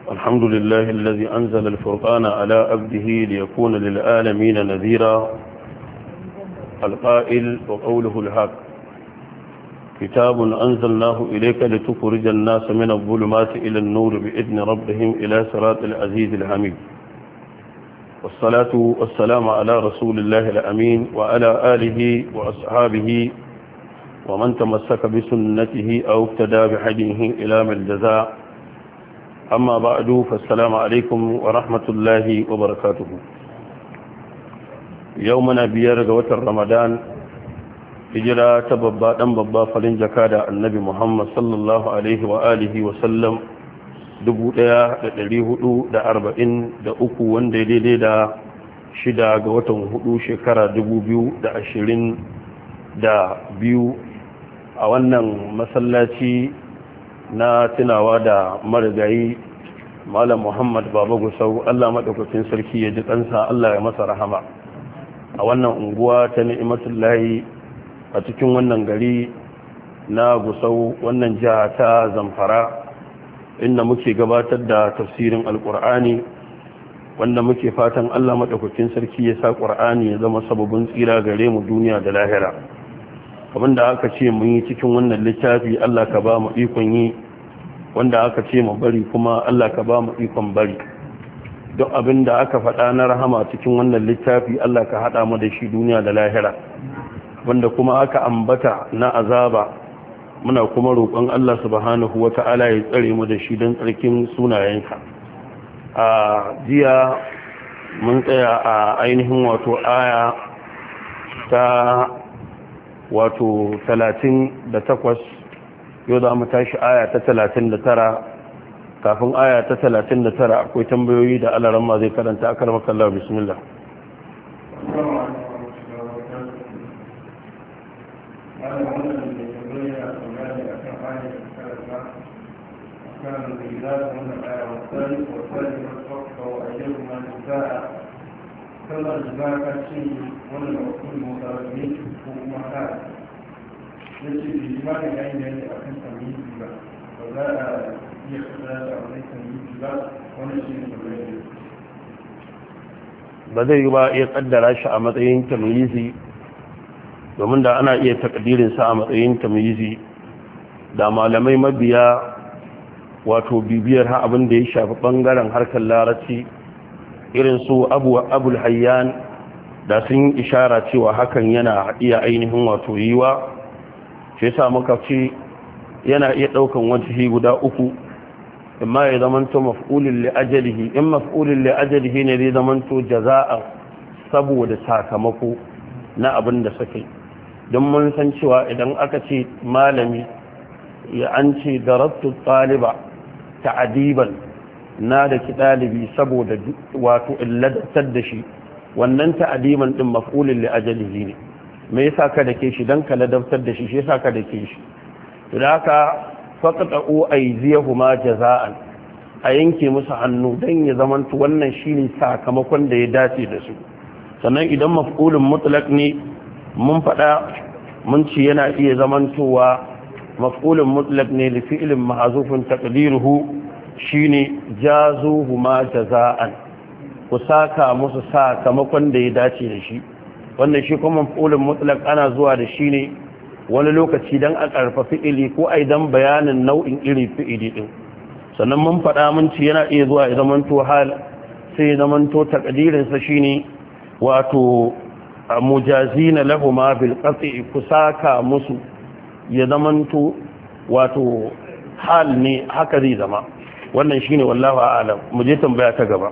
الحمد لله الذي أنزل الفرقان على عبده ليكون للعالمين نذيرا. القائل وقوله الحق كتاب أنزلناه إليك لتخرج الناس من الظلمات إلى النور بإذن ربهم إلى صراط العزيز الحميد. والصلاة والسلام على رسول الله الأمين وعلى آله وأصحابه ومن تمسك بسنته أو اقتدى بهديه إلى من الجزاء. أما بعد فالسلام عليكم ورحمة الله وبركاته. يومنا بيار وتر رمضان hijira ta babba dan babba farin jaka da annabi Muhammad sallallahu alaihi wa alihi wa sallam 1443 wanda daidai da 6 ga watan 4 shekara 2022 a wannan masallaci na tunawa da marigayi Malam Muhammad Baba Gusau. Allah madaukakin sarki ya ji kansa, Allah ya masa rahama. A wannan unguwa ta Ni'matullahi a cikin wannan gari na Gusau, wannan jiha ta Zamfara, inda muke gabatar da tafsirin Alƙur'ani, wanda muke fatan Allah madaukakin sarki ya sa Ƙur'ani ya zama sababin tsira gare mu duniya da lahira. Abinda aka ce mun yi cikin wannan littafi Allah ka ba mu ikon yi, wanda aka ce mu bari kuma Allah ka ba mu ikon bari. Duk abinda aka faɗa na rahama cikin wannan littafi Allah ka haɗa mu da shi duniya da lahira, wanda kuma aka ambata na azaba muna kuma roƙon Allah subhanahu wata'ala ya tsare mu da shi don tsarkin sunayenka. A jiya mun tsaya a ainihin wato aya ta 38, yau za mu tashi aya ta 39. kafin aya ta 39 akwai tambayoyi da alaramma zai karanta. akarmaka Allah, bismillah. kalmar da ba ka ce wani da wakil motsarar ko kuma ka ya ce da ji ba da yayin da yake a kan tamyizi ba za a iya kasar da wani tamyizi ba, wani shi ne tamyizi ba zai yi ba iya kaddara shi a matsayin tamyizi, domin da ana iya takdirin sa a matsayin tamyizi da malamai mabiya wato bibiyar ha abin da ya shafi bangaren harkar larabci irin su abul hayyan da sun yi ishara cewa hakan yana iya ainihin wato yiwa. shi yasa muka ce yana iya daukan wajihi guda uku, imma ya zamanto maf'ulun li ajalihi, in maf'ulun li ajalihi ne zai zamanto jaza'a saboda sakamako na abin da suke. don mun san cewa idan aka ce malami ya an ce darabtu taliba ta'adiban, na da ki ɗalibi saboda wato illadatar da shi, wannan ta'adiman ɗin maf'ulin li ajalihi ne. me yasa ka dake shi? dan ka ladabtar da shi, shi yasa ka dake shi. to da haka faqta'u aydiyahuma jaza'an, a yanke musu hannu dan ya zamanto wannan shine sakamakon da ya dace da su. sannan idan maf'ulun mutlaq ne mun faɗa mun ci yana iya zamantowa maf'ulun mutlaq ne li fi'lin mahzufun taqdiruhu shine jazuhuma jaza'an, ku saka musu sakamakon da ya dace da shi. wannan shi kuma maf'ulun mutlaq ana zuwa da shi ne wani lokaci dan a karfa fi'ili ko ai dan bayanin nau'in iri fi'ili din. sannan mun faɗa mun ci yana iya zuwa ya zamanto hal, sai ya zamanto takdirin sa shine wato mujazina lahumma bil qat'i, ku saka musu ya zamanto wato hal ne, haka zai zama. wannan shine wallahu a'lam. mu je tambaya ta gaba.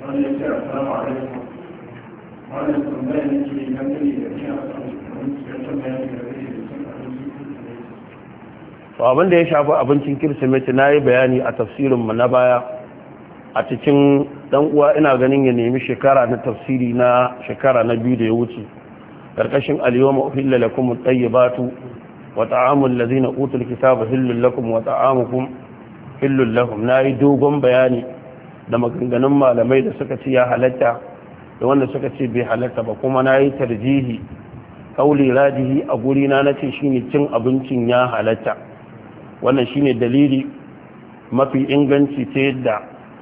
abin da ya shafi abincin kirsimeti na yi bayani a tafsirinmu na baya a cikin dan uwa, ina ganin ya nemi shekara na tafsiri na shekara na 2 da ya wuce karkashin al-yawma uhilla lakum at-tayyibatu wa ta'amul ladzina utul kitaba hillul lakum wa ta'amukum hillul lahum. na yi dogon bayani da maganganun malamai da suka ce ya halatta da wanda suka ce bai halatta ba, kuma na yi tarjihi kauli rajihi a guri na nace shine cin abincin ya halatta. wannan shine dalili mafi inganci ta yadda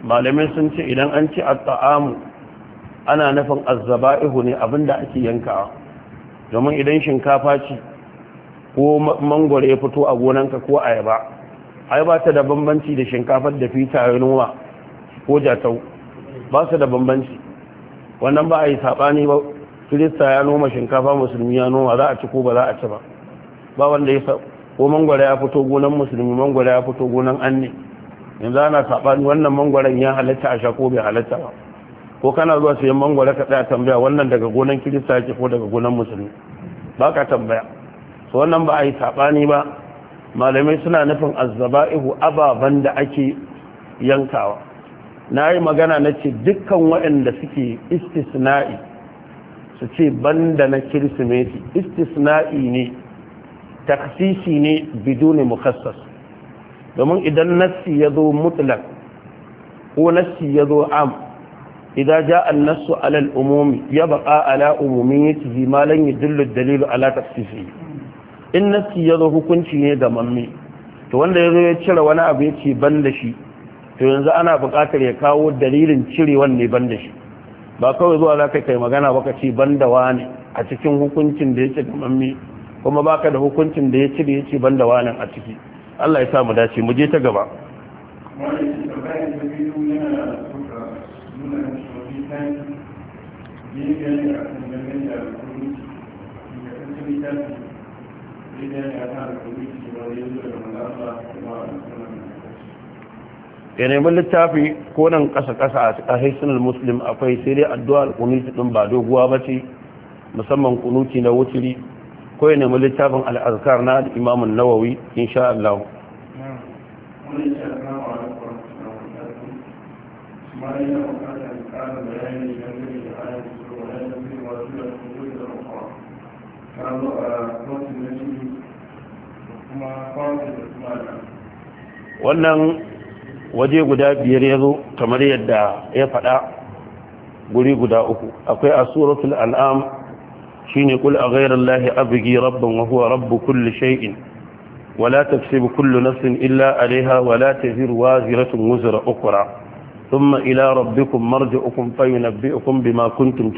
malamai sun ce idan an ci at-ta'amu ana nufin az-zaba'ihu ne abinda ake yankawa domin idan shinkafa ce ko mangwaro ya fito a gonanka ko ayaba ai ba ta da bambanci da shinkafar da fita ya noma ko jatau ba su da bambanci wannan ba a yi saɓani ba kirista ya noma shinkafa musulmi ya noma za a ci ko ba za a ci ba ba wanda ya ko mangwaro ya fito gonan musulmi mangwaro ya fito gonan anne yanzu ana saɓani wannan mangwaron ya halatta a sha ko bai halatta ba ko kana zuwa sayan mangwaro ka tsaya tambaya wannan daga gonan kirista yake ko daga gonan musulmi ba ka tambaya so wannan ba a yi saɓani ba malamai suna nufin azzaba'ihu ababen da ake yankawa na yi magana na ce dukkan waɗanda suke istisna'i su ce banda na kirsimeti istisna'i ne taksisi ne biduni mukassas domin idan nassi ya zo mutlak ko nassi ya zo am idan ja an nassu alal umumi ya baka ala umumiyyatihi ma lan yadullu dalilu ala taksisi in nassi ya zo hukunci ne ga mamme to wanda ya zo ya cire wani abu ya ce ban da shi to yanzu ana buƙatar ya kawo dalilin cirewan ne ban da shi ba kawai zuwa za ka kai magana ba ka ce ban da wani a cikin hukuncin da ya ce ga mamme kuma baka da hukuncin da ya cire ya ce ban da wani a ciki Allah ya sa mu dace mu je ta gaba ya nemi littafi ko nan ƙasa-ƙasa a haisunan muslim akwai sai dai addu'a al-kunuti ɗin ba doguwa ba ce musamman kunuti na wuturi ko ya nemi littafin al'azkar na imamun nawawi insha Allah wannan waje guda biyar ya zo kamar yadda ya faɗa guri guda uku akwai a suratul an'am shine kul a ghayra allahi abghi rabban wa huwa rabbu kulli shay'in wa la taksibu kullu nafsin illa 'alayha wa la taziru waziratun wizra ukhra thumma ila rabbikum marji'ukum fayunabbi'ukum bima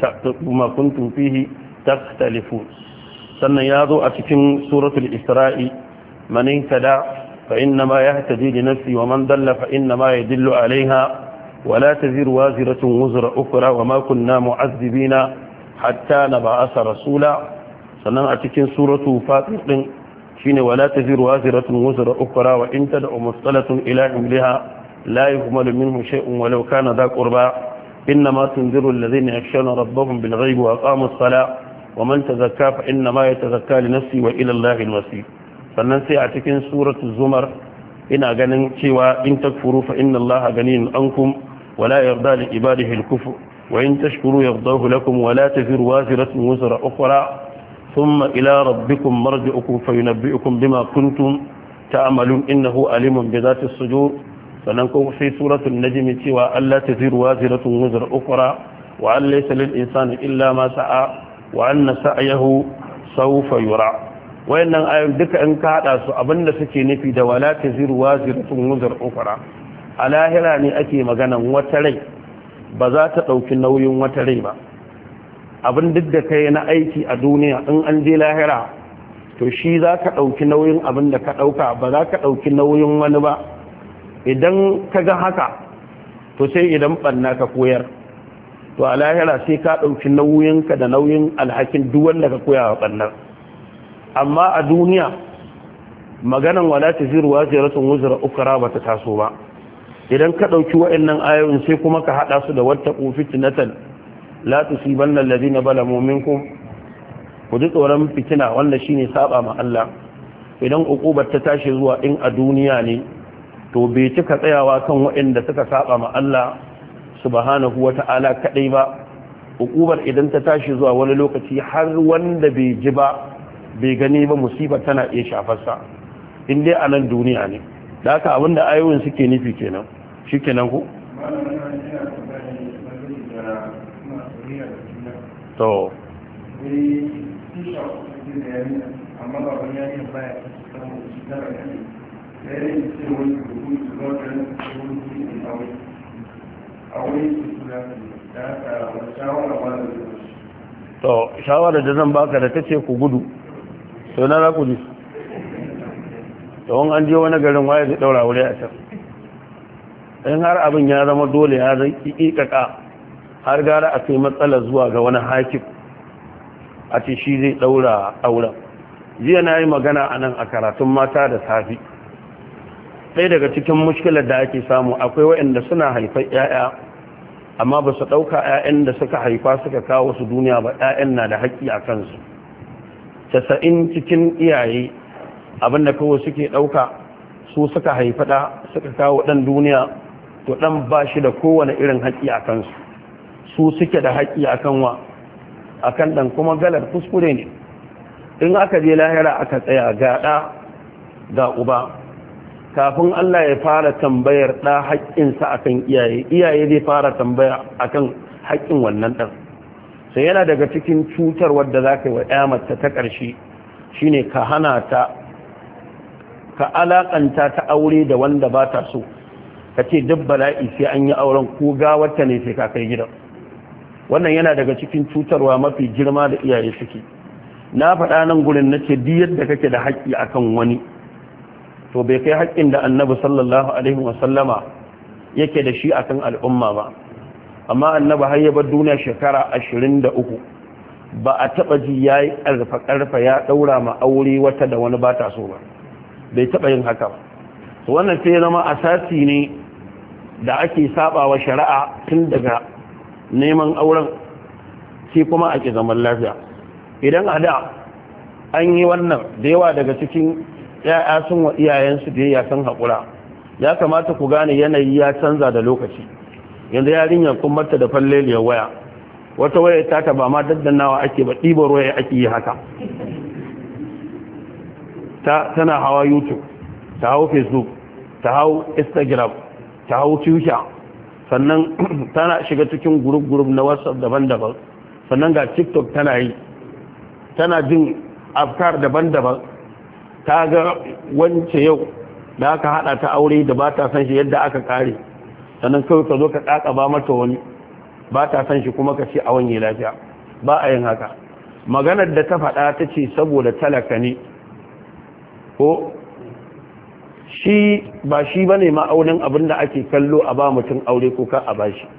kuntum fihi takhtalifun sannan ya zo a cikin suratul isra'i man ihtada فإنما يهتدي لنفسه ومن ضل فإنما يدل عليها ولا تزر وازرة وزر أخرى وما كنا معذبين حتى نبعث رسولا سنن أتكين سورة فاطر شين ولا تزر وازرة وزر أخرى وإن تدع مصطلة إلى حملها لا يهمل منه شيء ولو كان ذا قربى إنما تنذر الذين يخشون ربهم بالغيب وأقاموا الصلاة ومن تزكى فإنما يتزكى لنفسه وإلى الله المصير sannan sai a cikin suratul zumar ina ganin cewa in takfuru fa inna allaha ganiyun ankum wala yarda li ibadihi al-kufr wa in tashkuru yardahu lakum wala taziru waziratun wizra ukhra thumma ila rabbikum marji'ukum fayunabbi'ukum bima kuntum ta'malun innahu alimun bi dhati as-sudur sannan ko sai suratul najm cewa alla taziru waziratun wizra ukhra wa an laysa lil insani illa ma sa'a wa anna sa'yahu sawfa yura wayannan ayoyin duka in ka hada su abinda suke nufi da wala taziru waziratun wuzur ukhra a lahira ne ake maganan wata rai ba za ta dauki nauyin wata rai ba abin duk da kai na aiki a duniya in an je lahira to shi za ka dauki nauyin abin da ka dauka ba za ka dauki nauyin wani ba idan ka ga haka to sai idan banna ka koyar to a lahira sai ka dauki nauyinka da nauyin alhakin duk wanda ka koya wa bannar amma a duniya maganan wala taziru waziratun wuzra ukra bata taso ba idan ka dauki wa'annan ayoyin sai kuma ka hada su da wattaqu fitnatan la tusibanna alladhina zalamu minkum ku ji tsoron fitina wanda shine saba ma Allah idan ukubar ta tashi zuwa in a duniya ne to bai cika tsayawa kan wa'anda suka saba ma Allah subhanahu wata'ala kadai ba ukubar idan ta tashi zuwa wani lokaci har wanda bai ji ba bai gani ba musibar tana iya shafarsa in dai a nan duniya ne da haka abinda ayoyin suke nufi kenan shi kenan ku? to a wani su da haka wani shawara ba da to shawara da zan baka da ta ce ku gudu to na za ku ji don an je wani garin waye zai daura wuri a can in har abin ya zama dole ya zai ƙiƙaƙa har gara a kai matsalar zuwa ga wani hakim a ce shi zai daura auren jiya na yi magana a nan a karatun mata da safi ɗaya daga cikin mushkilar da ake samu akwai waɗanda suna haifar 'ya'ya amma ba su ɗauka 'ya'yan da suka haifa suka kawo su duniya ba 'ya'yan na da haƙƙi a kansu 90 cikin iyaye abinda kawai suke ɗauka su suka haifa ɗa suka kawo ɗan duniya to ɗan ba shi da kowane irin haƙƙi a kansu su suke da haƙƙi a kan wa a kan ɗan kuma galar kuskure ne in aka je lahira aka tsaya ga ɗa ga uba kafin Allah ya fara tambayar ɗa haƙƙinsa akan iyaye zai fara tambaya akan haƙƙin wannan ɗan sai yana daga cikin cutar wadda za ka yi wa ƴamarta ta ƙarshe shine ka hana ta ka alaƙanta ta aure da wanda ba ta so ka ce duk bala'i sai an yi auren ko gawarta ne sai ka kai gidan wannan yana daga cikin cutarwa mafi girma da iyaye suke na faɗa nan gurin na ce duk yadda kake da haƙƙi akan wani to bai kai haƙƙin da annabi sallallahu alaihi wasallama yake da shi akan al'umma ba amma annabi har ya bar duniya shekara 23 ba a taɓa ji ya yi ƙarfa ya ɗaura ma aure wata da wani ba ta so ba bai taɓa yin haka ba wannan sai ya zama asasi ne da ake saba wa shari'a tun daga neman auren sai kuma ake zaman lafiya idan a da an yi wannan da yawa daga cikin ya'ya sun wa iyayensu da ya san haƙura ya kamata ku gane yanayi ya canza da lokaci yanzu yarinyar kun mata da falleliyar waya wata waya ta ba ma daddanawa ake ba ɗibar waya ake yi haka tana hawa youtube ta hau facebook ta hau instagram ta hau twitter sannan tana shiga cikin group na whatsapp daban-daban sannan ga tiktok tana yi tana jin afkar daban-daban ta ga wance yau da aka hada ta aure da ba ta san shi yadda aka kare sannan kawai ka zo ka kaka ba mata wani ba ta san shi kuma ka ce a wani lafiya ba a yin haka maganar da ta faɗa ta ce saboda talaka ne ko shi ba shi ba ne ma'aunin abin da ake kallo a ba mutum aure ko ka a ba shi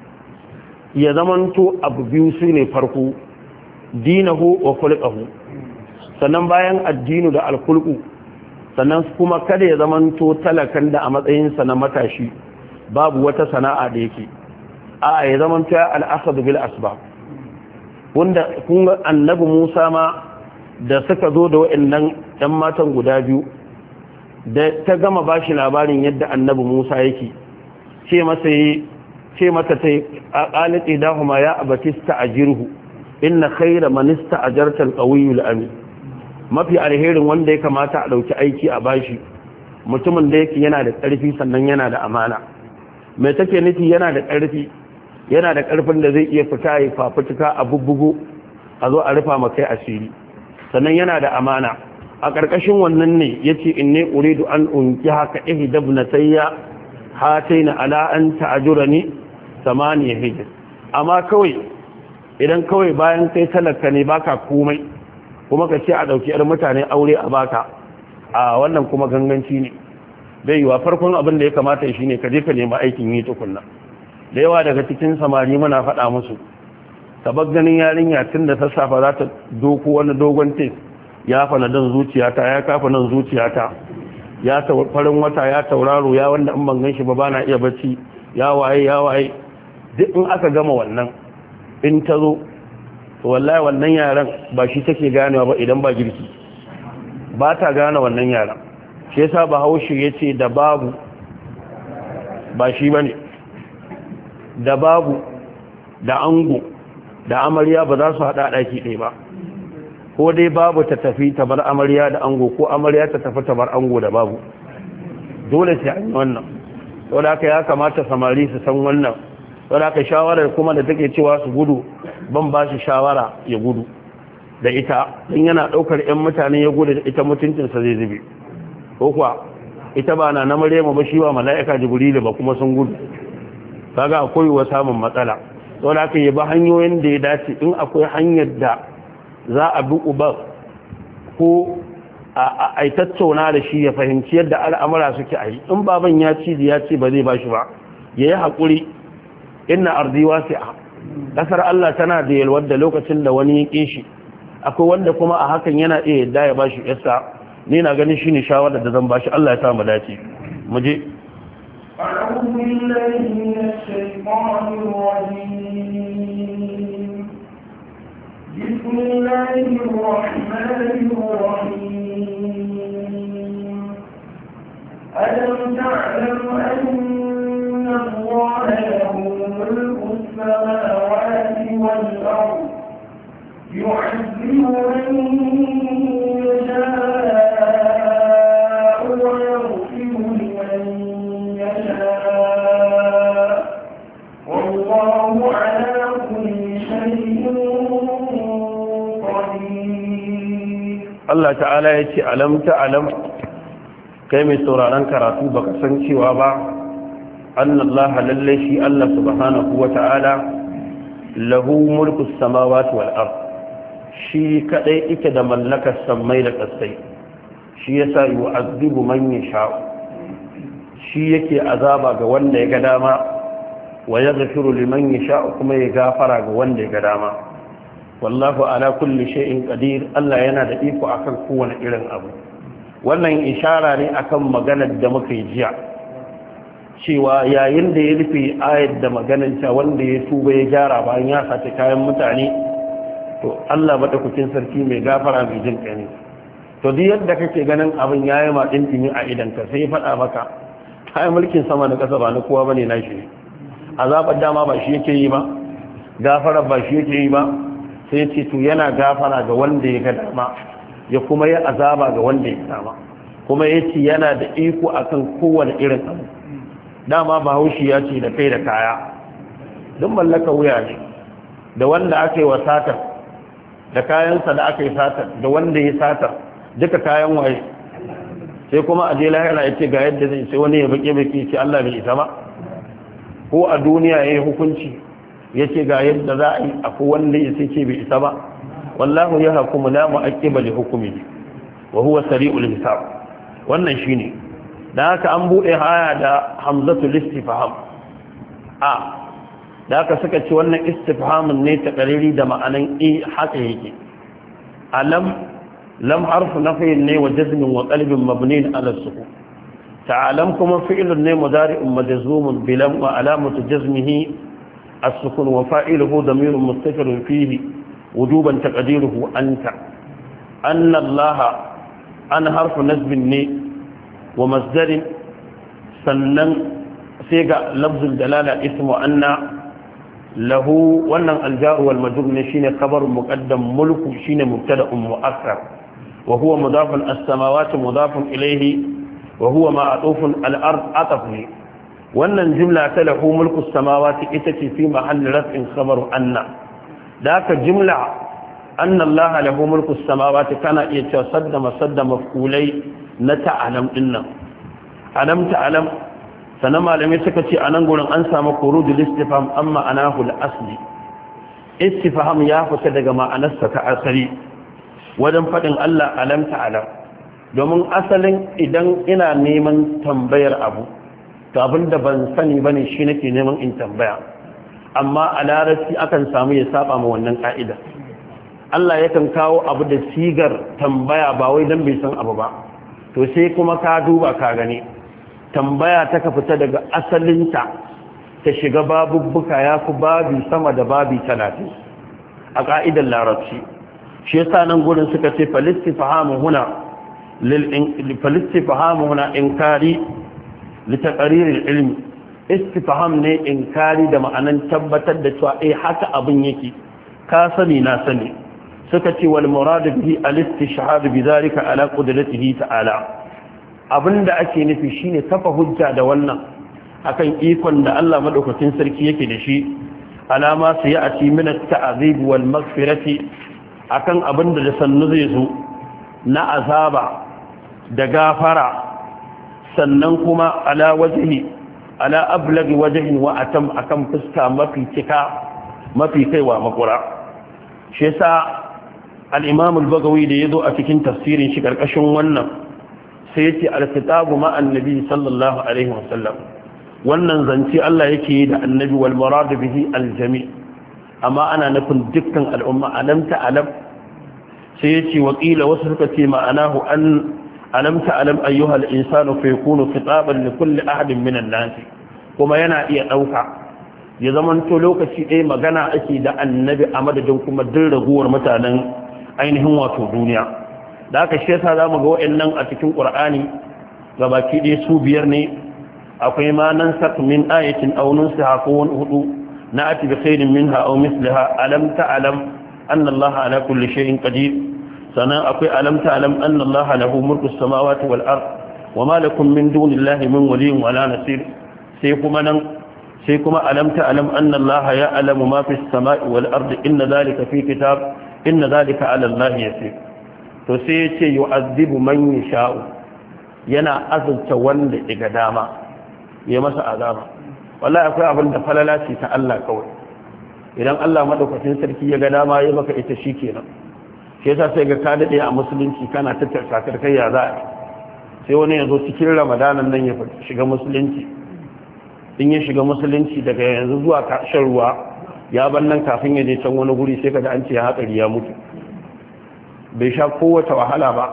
ya zamanto abu biyu su ne farko dinahu wa kulqahu sannan bayan addinu da alkulku sannan kuma kada ya zamanto talakan da a matsayinsa na matashi babu wata sana'a da yake a ya zamanto ya al'asad bil asbab wanda kun ga annabi Musa ma da suka zo da waɗannan ɗan matan guda biyu da ta gama bashi labarin yadda annabi Musa yake ce mata ta qalati dahuma ya abatista ajirhu inna khayra man ista'jarta al-qawiyyu al-amin mafi alherin wanda ya kamata a dauki aiki a bashi mutumin da yake yana da ƙarfi sannan yana da amana mai take nufi yana da ƙarfi yana da ƙarfin da zai iya fita ya fafutuka a bubbugo a zo a rufa makai asiri sannan yana da amana a ƙarƙashin wannan ne yace inni uridu an unkihaka ihdabnatayya hataina ala an ta'jurani samaniya hijr amma kawai idan kawai bayan kai talaka ne baka komai kuma ka ce a ɗauki 'yar mutane aure a baka a wannan kuma ganganci ne bai yiwa farkon abin da ya kamata shi ne ka je ka nema aikin yi tukunna da yawa daga cikin samari muna faɗa musu tabak ganin yarinya tun da sassafa za ta doko wani dogon tes ya fana dan zuciyata ya kafa nan zuciyata ya farin wata ya tauraro ya wanda in ban gan shi ba bana iya bacci ya waye duk in aka gama wannan in ta zo wallahi wannan yaran ba shi take ganewa ba idan ba girki ba ta gane wannan yaran shi yasa Bahaushe yace da babu ba shi bane da babu da ango da amarya ba za su hada daki ɗaya ba ko dai babu ta tafi ta bar amarya da ango ko amarya ta tafi ta bar ango da babu dole sai an yi wannan saboda haka ya kamata samari su san wannan saboda haka shawarar kuma da take cewa su gudu ban ba shi shawara ya gudu da ita in yana daukar 'yan mutane ya gudu da ita mutuncinsa zai zube ko kuwa ita ba na Maryama ba shi ba mala'ika Jibrilu ba kuma sun gudu kaga akwai wa samun matsala don haka yi ba hanyoyin da ya dace in akwai hanyar da za a bi uba ko a tattauna da shi ya fahimci yadda al'amura suke a yi in baban ya ci ya ce ba zai ba shi ba ya yi haƙuri inna ardi wasi'a ƙasar Allah tana da yalwar da lokacin da wani ya ƙin shi akwai wanda kuma a hakan yana iya yadda ya ba shi yasa ni na ganin shi ne shawarar da zan ba shi Allah ya sa mu dace mu je أعوذ بالله من الشيطان الرجيم بسم الله الرحمن الرحيم ألم تعلم أن الله له ملك السماوات والأرض يعذب من يشاء ويغفر لمن يشاء والله على كل شيء قدير. الله تعالى يتي ألم تعلم kai mai sauraron karatu baka san cewa ba annallaha lalle shi Allah subhanahu wata'ala lahu mulku samawati wal ard shi kadai yake da mallakar samai da kasai shi yasa yu'azzibu man yasha shi yake azaba ga wanda ya ga dama wa yaghfiru liman yasha kuma ya gafara ga wanda ya ga dama wallahu ala kulli shay'in qadir Allah yana da iko akan kowane irin abu. Wannan ishara ne akan maganar da muka yi jiya cewa yayin da ya rufe ayat da magananta wanda ya tuba ya gyara bayan ya sace kayan mutane to Allah madaukakin sarki mai gafara mai jin kai ne to duk yadda kake ganin abin yayi ma dintini a idan ka sai faɗa maka kai mulkin sama da ƙasa ba na kowa bane nashi ne azabar dama ba shi yake yi ba gafara ba shi yake yi ba sai ce to yana gafara ga wanda ya ga dama ya kuma yi azaba ga wanda ya sama kuma ya ce yana da iko akan kowane irin abu dama bahaushe ya ce da kai da kaya don mallaka wuya ne da wanda aka yi wa satar da kayansa da aka yi satar da wanda ya satar duka kayan waye sai kuma a je lahira ya ce ga yadda zai sai wani ya bake ce Allah bai isa ba ko a duniya ya yi hukunci ya ce ga yadda za a yi akwai wanda ya sai ce bai isa ba wallahu ya hukumu la mu'aqqiba li hukmihi wa huwa sari'ul hisab wannan shine dan haka an bude haya da hamzatul istifham da haka suka ce wannan istifhamun ne ta qariri da ma'anan haka yake alam lam harfu nafyin ne wa jazmin wa qalbin mabniin ala sukun ta'alam kuma fi'lun ne mudari'un majzumun bi lam wa alamatu jazmihi as-sukun wa fa'iluhu damirun mustatirun fihi وجوبا تقديره أنت أن الله أن حرف نسب ومصدر سنن سيغا لفظ الدلالة اسم أن له وأن الجار والمجرور شين خبر مقدم ملك شين مبتدأ مؤخر وهو مضاف السماوات مضاف إليه وهو معطوف الأرض عطفه وأن الجملة له ملك السماوات إتتي في محل رفع خبر أن ذاك جملة أن الله له ملك السماوات كان يتصدى مصدى مفعولي نتعلم إنه ألم تعلم سنما لم يسكتي أن نقول أنسى مقرود الاستفهام أما أناه الأصلي استفهام يافت دقما أنسك أصلي ودن فدن الله ألم تعلم domin asalin idan ina neman tambayar abu to abinda ban sani bane shi nake neman in tambaya amma a larabci akan samu ya saba ma wannan ka'ida Allah yakan kawo abu da sigar tambaya ba wai dan bai san abu ba to sai kuma ka duba ka gani tambaya ta ka fita daga asalinta ta shiga babubbuka ya fi babi sama da babi 30 a ka'idar larabci shi yasa nan gurin suka ce falistifhamu huna falistifhamu huna inkari litaqrir al-ilm istifham ne inkari da ma'anan tabbatar da cewa haka abin yake ka sani na sani suka ce wal murad bihi al-istishhad bi zalika ala qudratihi ta'ala abinda ake nufi shine kafa hujja da wannan akan ikon da Allah madaukakin sarki yake da shi alama su ya ati min at-ta'zib wal maghfirati akan abinda da sannu zai zo na azaba da gafara sannan kuma ala wajhi ala ablagi wajhin wa atam akan fuska mafi cika mafi kaiwa makura shi yasa al-imam al-bagawi da yazo a cikin tafsirin shi karkashin wannan sai yace al-kitabu ma annabi sallallahu alaihi wasallam wannan zance Allah yake yi da annabi wal murad bihi al-jami' amma ana nufin dukkan al'umma alam ta'lam sai yace wakila wasu suka ce ma'anahu an alam ta'lam ayyuha al-insanu fa yakunu khitaban li kulli ahadin min an-nas kuma yana iya dauka ya zamanto lokaci ɗaya magana ake da annabi a madadin kuma duk raguwar mutanen ainihin wato duniya da aka shi yasa zamu ga wayannan a cikin Qur'ani gabaki ɗaya su biyar ne akwai ma nan sak min ayatin aw nunsiha ko wani hudu na'ati bi khairin minha aw misliha alam ta'lam anna Allah ala kulli shay'in qadir sannan akwai alam ta'lam anna Allah lahu mulku as-samawati wal ard wama lakum min dunillahi min waliyyin wala nasir sai kuma alam ta'lam anna Allah ya'lamu ma fi as-sama'i wal ard inna dhalika fi kitab inna dhalika 'ala Allah yasir to sai yace yu'adhibu man yasha'u yana azalta wanda iga dama ya masa azaba wallahi akwai abin da falala ce ta Allah kawai idan Allah madaukakin sarki ya ga dama ya maka ita shikenan shi yasa sai ga ka dade a musulunci kana tattaka kai ya za sai wani ya zo cikin ramadanan nan ya shiga musulunci in ya shiga musulunci daga yanzu zuwa shan ruwa ya ban nan kafin ya je can wani guri sai kaga an ce ya hatsari ya mutu bai sha kowace wahala ba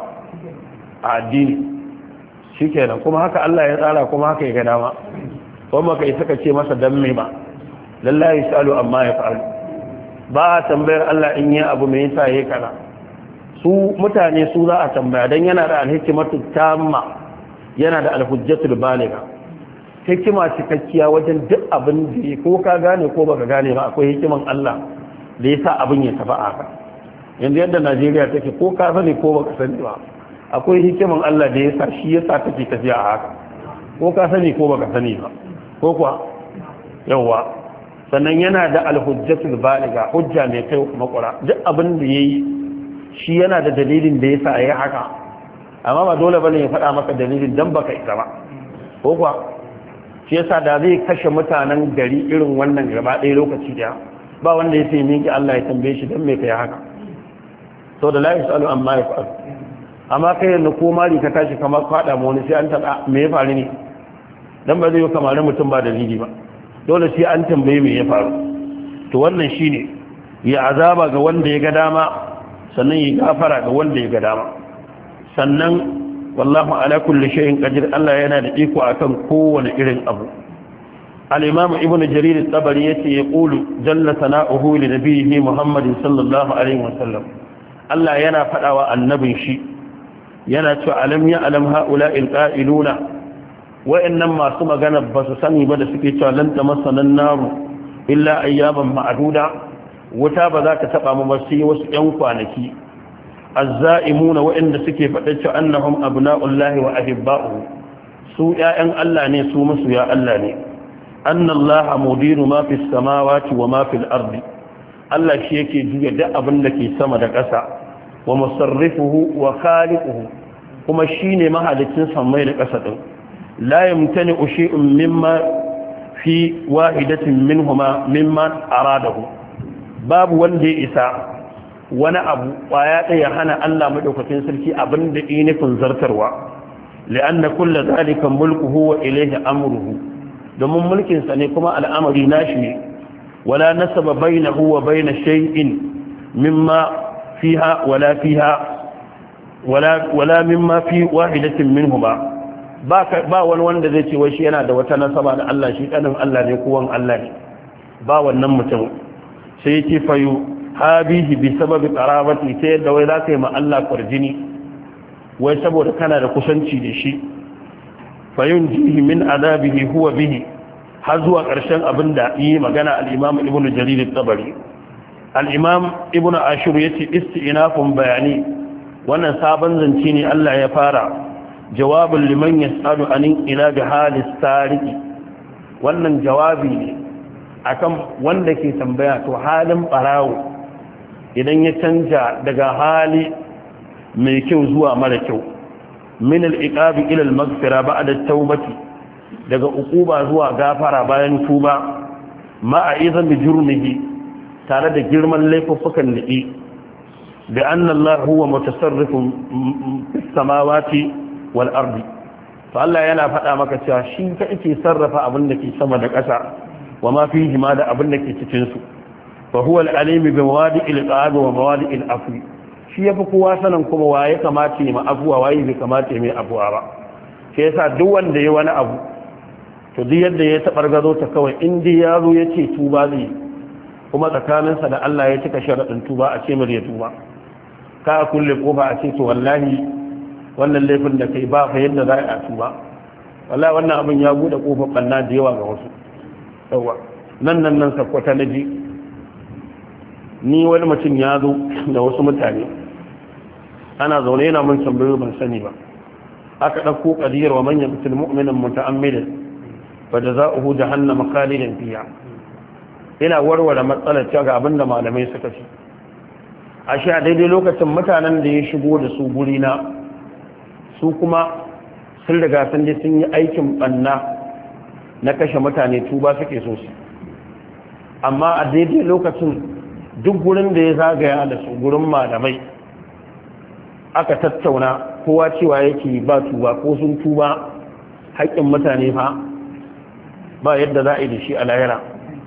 a addini shikenan kuma haka Allah ya tsara kuma haka ya ga dama kuma kai saka ce masa dan me ba lallahi salu amma ya fa'alu ba a tambayar Allah in yi abu me yasa yake kana su mutane su za a tambaya don yana da alhikimatu tamma yana da alhujjatul baligha hikima cikakkiya wajen duk abin da ko ka gane ko baka gane ba akwai hikiman Allah da yasa abin ya tafi haka yanzu yadda Najeriya take ko ka sani ko baka sani ba akwai hikiman Allah da yasa shi yasa take tafiya a haka ko ka sani ko baka sani ba ko kuwa yawa sannan yana da alhujjatul baligha hujja mai kai makura duk abin da yayi shi yana da dalilin da yasa yayi haka amma ba dole bane ya faɗa maka dalilin dan baka isa ba ko kuwa shi yasa da zai kashe mutanen gari irin wannan gaba ɗaya lokaci daya ba wanda ya sai miki Allah ya tambaye shi dan me kai haka to da la yasalu amma yaf'al amma kai yanzu ko mari ka tashi kamar kwada mu wani sai an tada me ya faru ne dan ba zai yi kamar mutum ba dalili ba dole sai an tambaye me ya faru to wannan shine ya azaba ga wanda ya ga dama sannan ya gafara ga wanda ya ga dama sannan wallahu ala kulli shay'in qadir Allah yana da iko akan kowane irin abu al-imam ibnu jarir at-tabari yace yaqulu jalla sana'uhu li nabiyhi muhammadin sallallahu alaihi wasallam Allah yana fadawa annabin shi yana cewa alam ya alam ha'ula'il qa'iluna wa'annan masu magana ba su sani ba da suke cewa lan tamassanan naru illa ayyaman ma'duda wuta ba za ta taba mu ba sai wasu ƴan kwanaki azza'imuna wa'anda suke faɗa cewa annahum abna'ullahi wa ahibba'uhu su ƴaƴan Allah ne su musu ya Allah ne annallaha mudiru ma fis samawati wa ma fil ardi Allah shi yake juya duk abin da ke sama da ƙasa wa musarrifuhu wa khaliquhu kuma shine mahalicin samai da ƙasa din la yamtani shay'un mimma fi wahidatin minhuma mimma aradahu babu wanda ya isa wani abu kwaya ɗaya hana Allah madaukakin sarki abin da yi nufin zartarwa li'anna kullu zalika mulkuhu wa ilayhi amruhu domin mulkin sa ne kuma al'amari nashi ne wala nasaba bainahu wa bain shay'in mimma fiha wala fiha wala mimma fi wahidatin minhuma ba wani wanda zai ce wai shi yana da wata nasaba da Allah shi kanin Allah ne ko wan Allah ne ba wannan mutum sai yake fayu habihi bi sababi qarabati ta yadda wai zaka yi ma Allah farjini wai saboda kana da kusanci da shi fayun jihi min adabihi huwa bihi har zuwa ƙarshen abinda yi magana al-Imam Ibn Jarir at-Tabari al-Imam Ibn Ashur yace isti'nafun bayani wannan sabon zance ne Allah ya fara jawabin liman yas'alu anin ila bi halis tariqi wannan jawabi ne akan wanda ke tambaya to halin barawo idan ya canja daga hali mai kyau zuwa mara kyau min al-iqabi ila al-maghfira ba'da at-taubati daga uquba zuwa gafara bayan tuba ma'a izami jurmihi tare da girman laifuffukan na'i bi anna Allah huwa mutasarrifun fis samawati wal ardi to Allah yana faɗa maka cewa shi ka yake sarrafa abin da ke sama da ƙasa wa ma fihi ma da abin da ke cikin su fa huwa al-alim bi mawadi'il qad wa mawadi'il afwi shi yafi kowa sanin kuma waye kamata ya ma afuwa waye bai kamata ya mai afuwa ba sai yasa duk wanda ya wani abu to duk yadda ya tabargazo ta kawai in dai yaro yace tuba zai kuma tsakaninsa da Allah ya cika sharadin tuba a ce mai ya tuba ka kulle kofa a ce to wallahi wannan laifin da kai ba fa yadda za a tuba wallahi wannan abin ya bude kofar banna da yawa ga wasu yawa nan sakwata naji ni wani mutum ya zo da wasu mutane ana zaune yana mun tambayo ban sani ba aka dauko qadiyar wa man yaqtul mu'mina muta'ammidan fa jazaohu jahannam khalidan fiha ina warware matsalar cewa ga abinda malamai suka ce ashe a daidai lokacin mutanen da ya shigo da su guri na su kuma sun riga sun je sun yi aikin banna na kashe mutane tuba suke so su amma a daidai lokacin duk gurin da ya zagaya da su gurin malamai aka tattauna kowa cewa yake ba tuba ko sun tuba haƙƙin mutane fa ba yadda za a yi da shi a lahira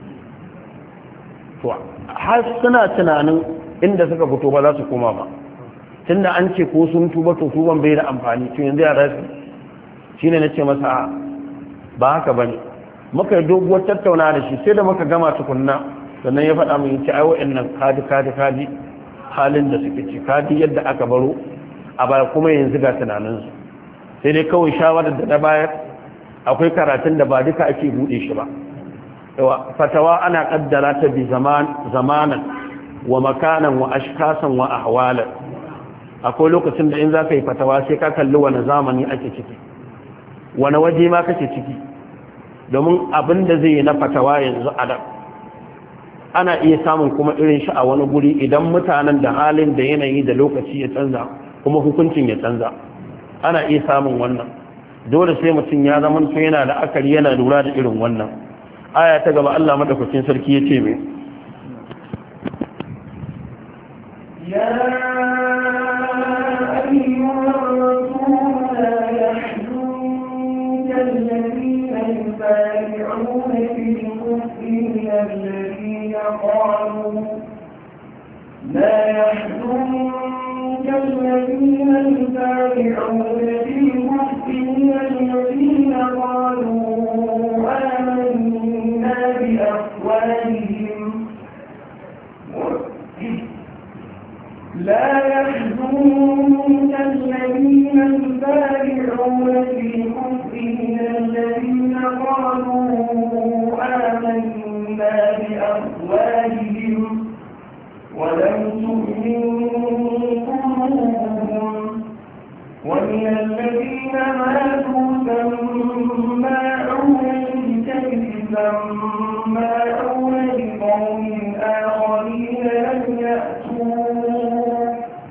to har suna tunanin inda suka fito ba za su koma ba tunda an ce ko sun tuba to tuban bai da amfani to yanzu ya rasu shine nace masa ba haka bane muka yi doguwar tattauna da shi sai da muka gama tukunna sannan ya faɗa min ce ai wa'annan kadi halin da suke ci kadi yadda aka baro a baya kuma yanzu ga tunanin su sai dai kawai shawarar da na bayar akwai karatun da ba duka ake bude shi ba fatawa ana kaddara ta bi zamanan wa makanan wa ashkasan wa ahwalan akwai lokacin da in za ka yi fatawa sai ka kalli wani zamani ake ciki wani waje ma kake ciki domin abin da zai yi na fatawa yanzu a da ana iya samun kuma irin shi a wani guri idan mutanen da halin da yanayi da lokaci ya canza kuma hukuncin ya canza ana iya samun wannan dole sai mutum ya zama to yana da akari yana lura da irin wannan aya ta gaba Allah madaukakin sarki ya ce mai لا يحزنك الذين يسارعون في الكفر من الذين قالوا آمنا بأفواههم لا يحزنك الذين يسارعون في الكفر من الذين قالوا آمنا بأفواههم ولم تؤمن قلوبهم ومن الذين ماتوا سماعون للكذب سماعون لقوم آخرين لم يأتوا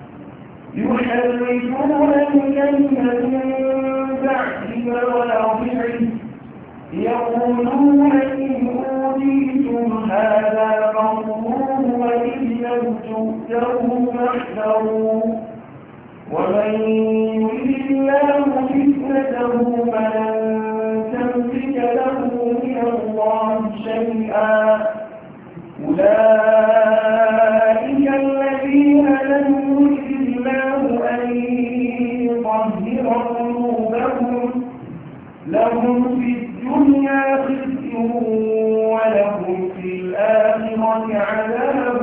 يحرفون الكلم من بعد مواضعه يقولون إن أوتيتم هذا فخذوه وإن لم تؤتوا فاحذروا ومن يرد الله فتنته فلن تملك له من الله شيئا أولئك الذين لم يرد الله أن يطهر قلوبهم لهم في الدنيا خزي ولهم في الآخرة عذاب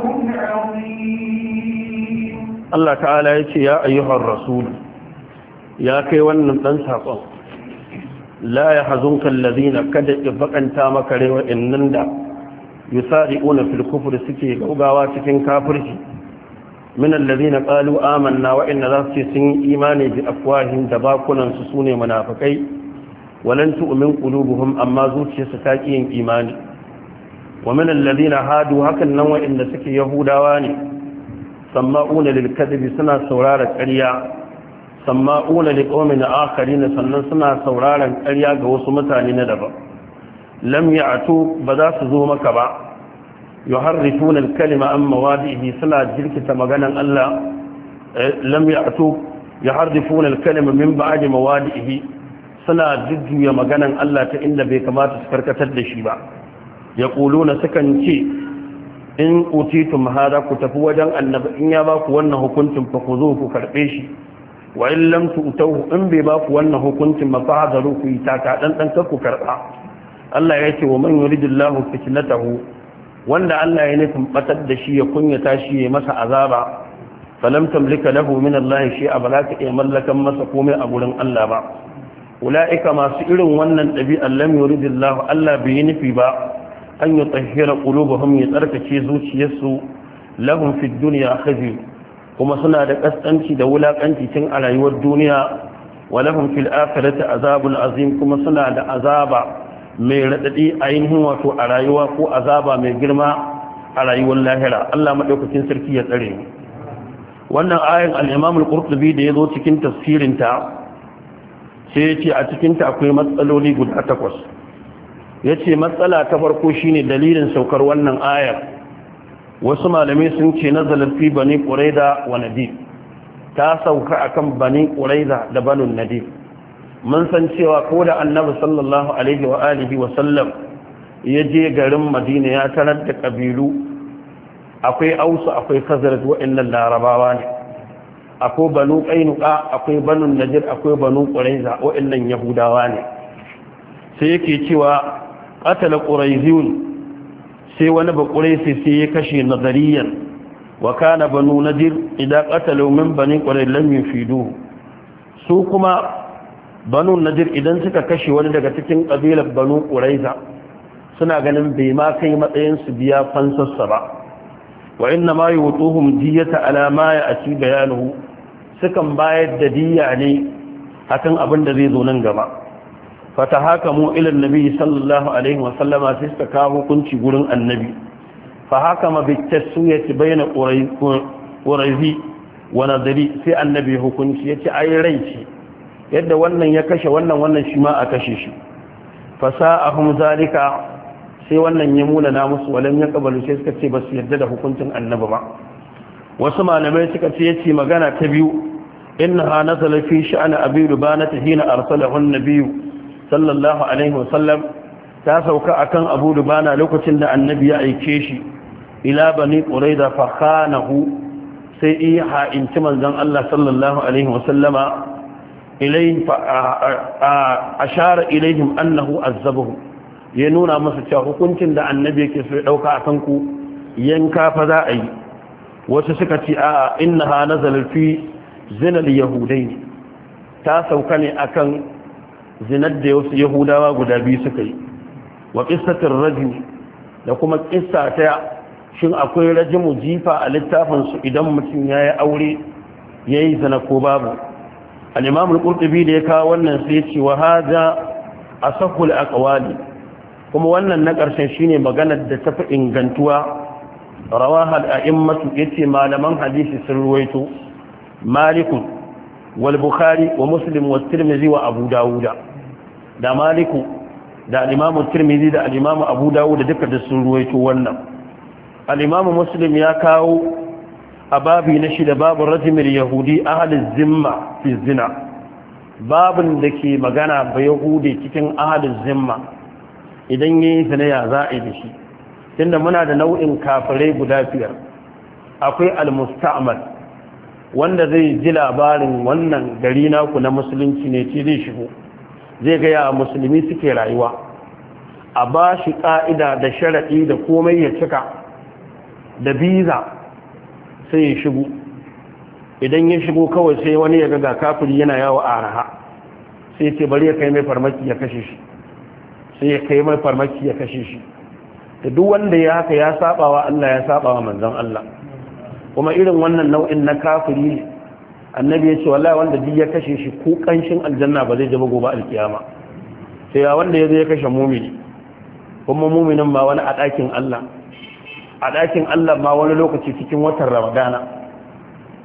عظيم الله تعالى يقول يا أيها الرسول يا كيوان تنسى لا يحزنك الذين كدت فقنتا مكري وإنندا يسارعون في الكفر سكي غوغاوا cikin kafirci من الذين قالوا آمنا وإن ذات سن إيماني بأفواههم دباكنا سسوني منافقين ولن تؤمن قلوبهم أما زوجي ستاكين إيماني ومن الذين هادوا هكا النوع إن سكي يهودواني سماؤون للكذب سنة سورارة أليا sama'una liqaumin akharin sannan suna sauraron ƙarya ga wasu mutane na daban lam ya'tu ba za su zo maka ba yuharrifuna al-kalima an mawadihi suna jirkita maganan Allah lam ya'tu yuharrifuna al-kalima min ba'di mawadihi suna jujjuya maganan Allah ta inda bai kamata su karkatar da shi ba yaquluna sukan ce in utitum hada ku tafi wajen annabi in ya ba ku wannan hukuncin fa ku zo ku karbe shi wa in lam tu'tuhu in bai ba ku wannan hukuncin ma fa'adaru ku yi taka dan ku karba Allah ya ce wa man yuridillahu fitnatahu wanda Allah ya nufin batar da shi ya kunyata shi ya masa azaba falam tamlika lahu min Allah shay'a bala ka iya mallakan masa komai a gurin Allah ba ulaika masu irin wannan dabi'an lam yuridillahu Allah bai nufi ba an yutahhira qulubuhum ya tsarkake zuciyarsu lahum fid dunya khizy kuma suna da kaskanci da wulakanci tun a rayuwar duniya wa lahum fil akhirati azabun azim kuma suna da azaba mai radadi ainihin wato a rayuwa ko azaba mai girma a rayuwar lahira Allah madaukakin sarki ya tsare mu wannan ayan al-Imam al-Qurtubi da yazo cikin tafsirin ta sai yace a cikin ta akwai matsaloli guda 8 yace matsala ta farko shine dalilin saukar wannan ayar wasu malamai sun ce nazalar fi bani quraida wa nadir ta sauka akan bani quraida da banu nadir mun san cewa ko da annabi sallallahu alaihi wa alihi wa sallam ya je garin madina ya tarar da kabilu akwai ausu akwai khazraj wa'annan larabawa ne akwai banu qainuqa akwai banu nadir akwai banu quraida wa'annan yahudawa ne sai yake cewa qatala quraiziyun sai wani bakurai sai ya kashe nazariyan wa kana banu nadir idan qatalu min bani qurayza lam yufidu su kuma banu nadir idan suka kashe wani daga cikin kabilar banu qurayza suna ganin bai ma kai matsayin su biya fansarsa ba wa inna ma yutuhum diyata ala ma ya'ti bayanuhu sukan bayar da diya ne akan abin da zai zo nan gaba fatahakamu ila annabi sallallahu alaihi wa sallama sai suka kawo hukunci gurin annabi fa hakama bi taswiyati bayna quraizi wa nadri sai annabi hukunci yace ai rai ce yadda wannan ya kashe wannan shi ma a kashe shi fasa'ahum zalika sai wannan ya muna na musu walan ya kabalu sai suka ce basu yarda da hukuncin annabi ba wasu malamai suka ce yace magana ta biyu innaha nazala fi sha'ani abi rubanata hina arsalahu an-nabiyyu sallallahu alaihi wasallam ta sauka akan abu rubana lokacin da annabi ya aike shi ila bani quraida fa khanahu sai iya ha'inci manzon Allah sallallahu alaihi wasallama ilayhi fa ashara ilayhim annahu azzabahu ya nuna masa cewa hukuncin da annabi yake so ya dauka akan ku yanka fa za a yi wasu suka ce a innaha nazala fi zina al-yahudayn ta sauka ne akan zinar da wasu yahudawa guda biyu suka yi wa qissatir rajul da kuma qissa ta shin akwai rajimu jifa a littafin su idan mutum yayi aure yayi zina ko babu al-imam al-qurtubi da ya kawo wannan sai ya ce wa hada asahul aqwali kuma wannan na ƙarshen shine maganar da tafi ingantuwa rawaha al-a'immatu yace malaman hadisi sun ruwaito malikun wal bukhari wa muslim wa tirmidhi wa abu dawud da maliku da al-imam tirmidhi da al-imam abu dawud duka da sun ruwaito wannan al-imam muslim ya kawo a babi na shida babu rajmil yahudi ahli zimma fi zina babin da ke magana ba yahudi cikin ahli zimma idan yayi zina ya za a yi da shi tunda muna da nau'in kafirai guda biyar akwai al-musta'mal wanda zai ji labarin wannan gari naku na musulunci ne ce zai shigo zai gaya musulmi suke rayuwa a ba shi ƙa'ida da sharaɗi da komai ya cika da biza sai ya shigo idan ya shigo kawai sai wani ya ga kafiri yana yawo a raha sai ce bari ya kai mai farmaki ya kashe shi sai ya kai mai farmaki ya kashe shi da duk wanda ya haka ya sabawa Allah ya sabawa manzon Allah kuma irin wannan nau'in na kafiri annabi ya ce wallahi wanda duk ya kashe shi ko kanshin aljanna ba zai jaba gobe alkiyama sai ya wanda ya zo ya kashe mumini kuma muminin ma wani a ɗakin Allah a ɗakin Allah ma wani lokaci cikin watan Ramadana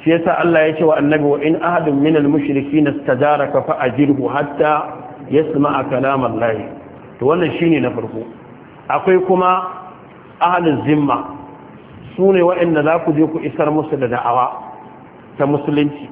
shi yasa Allah ya ce wa annabi wa in ahadun minal mushrikeena istajaraka fa ajirhu hatta yasma'a kalam Allah to wannan shine na farko akwai kuma ahlul zimma sune waɗanda za ku je ku isar musu da da'awa ta musulunci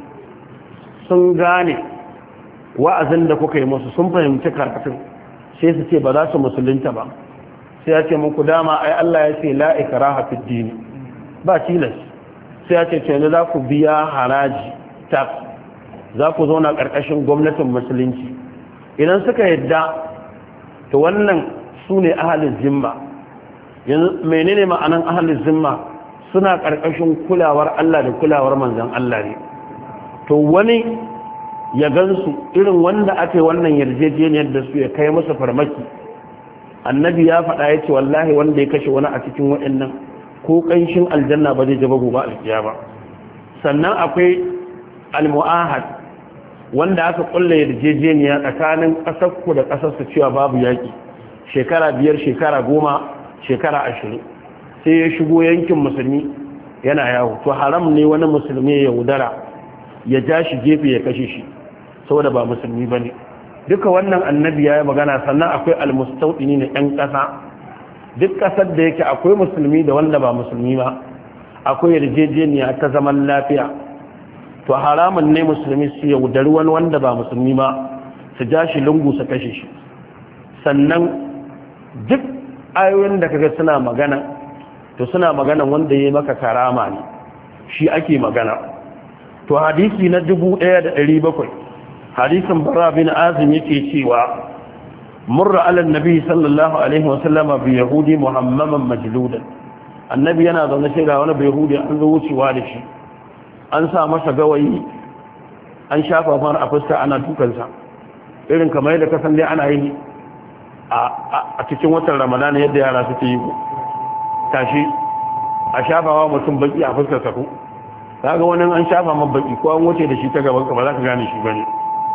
sun gane wa'azin da kuka yi musu sun fahimci karatun sai su ce ba za su musulunta ba sai ya ce muku dama ai Allah ya ce la ikraha fid din ba tilas sai ya ce ne za ku biya haraji tax za ku zauna karkashin gwamnatin musulunci idan suka yadda to wannan sune ahlul zimma yanzu menene ma'anan ahlul zimma suna karkashin kulawar Allah da kulawar manzon Allah ne to wani ya gansu irin wanda ake wannan yarjejeniyar da su ya kai musu farmaki annabi ya faɗa ya ce wallahi wanda ya kashe wani a cikin waɗannan ko ƙanshin aljanna ba zai jaba gobe alkiya ba sannan akwai almu'ahad wanda aka kulle yarjejeniya tsakanin ƙasarku da ƙasarsu cewa babu yaƙi shekara 5 shekara 10 shekara 20 sai ya shigo yankin musulmi yana yawo to haram ne wani musulmi ya yaudara ya ja shi gefe ya kashe shi saboda ba musulmi bane duka wannan annabi ya yi magana sannan akwai almustaudini na 'yan ƙasa duk ƙasar da yake akwai musulmi da wanda ba musulmi ba akwai yarjejeniya ta zaman lafiya to haramun ne musulmi su yaudari wani wanda ba musulmi ba su ja shi lungu su kashe shi sannan duk ayoyin da kaga suna magana to suna magana wanda ya yi maka karama ne shi ake magana to hadisi na 1700 hadisin bara bin azim yake cewa murra ala annabi sallallahu alaihi wasallam bi yahudi muhammaman majludan annabi yana zaune sai ga wani yahudi an zo wucewa da shi an sa masa gawayi an shafa fara a fuska ana dukansa irin kamar yadda kasan dai ana yi a cikin watan ramadana yadda yara suke yi tashi a shafawa mutum baki a fuskar sa ko kaga wani an shafa man baki ko an wuce da shi ta gaban ka ba za ka gane shi bane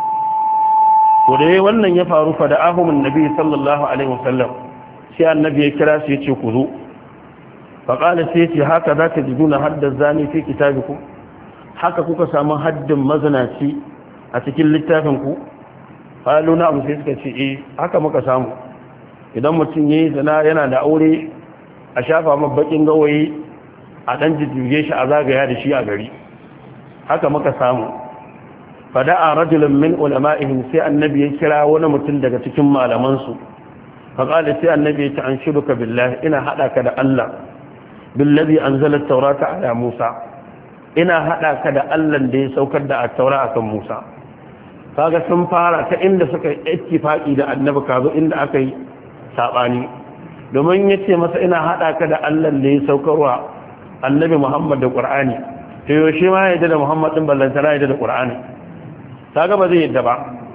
to da wannan ya faru fa da ahumun nabi sallallahu alaihi wasallam sai annabi ya kira su yace ku zo fa qala sai yace haka za ka jiduna haddaz zani fi kitabikum haka kuka samu haddin mazanaci a cikin littafin ku qalu na'am sai suka ce haka muka samu idan mutum yayi zina yana da aure a shafa man bakin gawayi a dan jijjuge shi a zagaya da shi a gari haka muka samu fada'a rajulun min ulama'ihim sai annabi ya kira wani mutum daga cikin malaman su fa qala sai annabi ya ce an shiruka billahi ina hada ka da Allah billazi anzala at-taurata ala Musa ina hada ka da Allah da ya saukar da at-taura akan Musa kaga sun fara ta inda suka ittifaki da annabi kazo inda aka yi sabani domin yace masa ina hada ka da Allah da ya saukarwa annabi Muhammad da Qur'ani to yaushe ma yadda da Muhammad din ballantana yadda da Qur'ani kaga ba zai yadda ba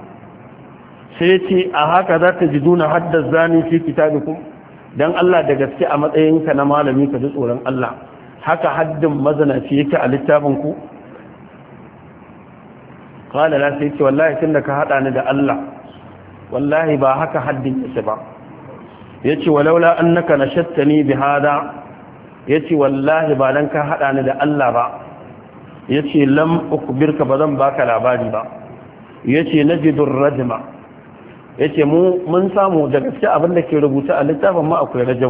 sai yace a haka za ta jiduna haddaz zani fi kitabikum dan Allah da gaske a matsayinka na malami ka ji tsoron Allah haka haddin mazanaci yake a littafin ku qala la sai ce wallahi tunda ka hada ni da Allah wallahi ba haka haddin yake ba yace walaula annaka nashattani bi hada yace wallahi ba dan ka hada ni da Allah ba yace lam ukhbirka bazan baka labari ba yace najidur rajma yace mun samu da gaske abin da ke rubuta a littafin mu akwai rajam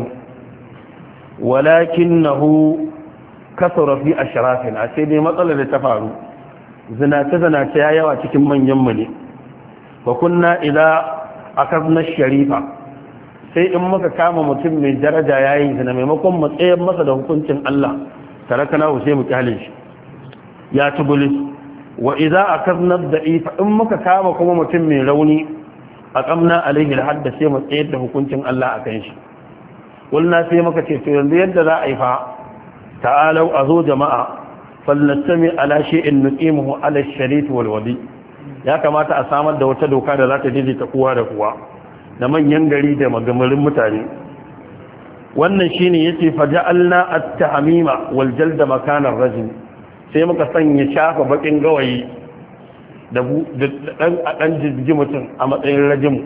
walakinahu kasara fi ashrafina sai dai matsalar da ta faru zinace ya yawa cikin manyan mu ne wa kunna idza akazna sharifa sai in muka kama mutum mai daraja yayin zina maimakon mu tsayar masa da hukuncin Allah tarakana sai mu kyale shi ya tubulis wa idza akazna da'ifa in muka kama kuma mutum mai rauni aqamna alaihi al-hadd sai mu tsayar da hukuncin Allah akan shi kulna sai muka ce to yanzu yadda za a yi fa ta'alau azo jama'a falnastami ala shay'in nuqimuhu ala ash-sharif wal wadi ya kamata a samar da wata doka da za ta daidaita kowa da kowa da manyan gari da magamarin mutane wannan shine yace faja'alna at-tahmima wal jalda makana ar-rajul sai muka sanya shafa bakin gawayi da dan jijji mutum a matsayin rajimu